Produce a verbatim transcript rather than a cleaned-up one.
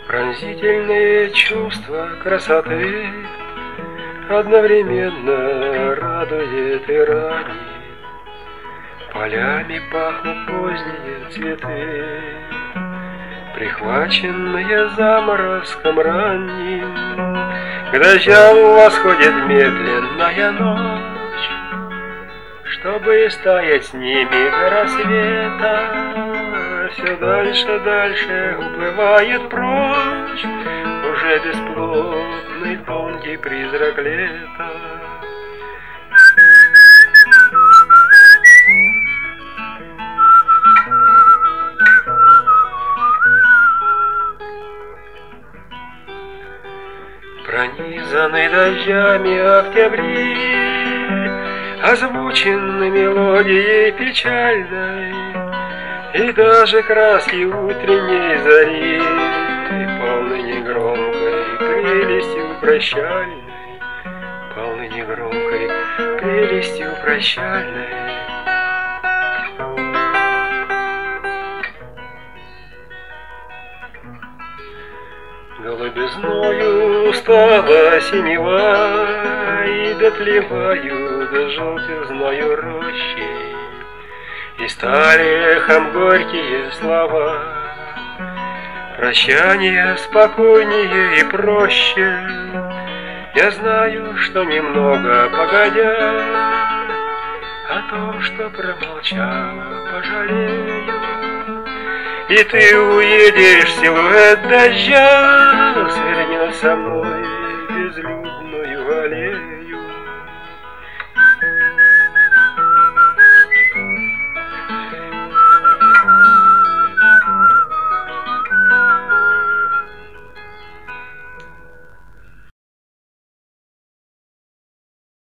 Пронзительные чувства красоты одновременно радует и ранит. Полями пахнут поздние цветы, прихваченные заморозком ранним. К дождям восходит медленная ночь, чтобы стоять с ними до рассвета. Все дальше, дальше уплывает прочь уже бесплотный тонкий призрак лета. Пронизанный дождями октябри, озвучены мелодией печальной, и даже краски утренней зари полны негромкой прелестью прощальной, полны негромкой прелестью прощальной. Голубизною стала синева, и дотлевают желтизною рощей, и стали эхом горькие слова. Прощание спокойнее и проще. Я знаю, что немного погодя о том, что промолчала, пожалею. И ты уедешь, силуэт дождя свернет со мной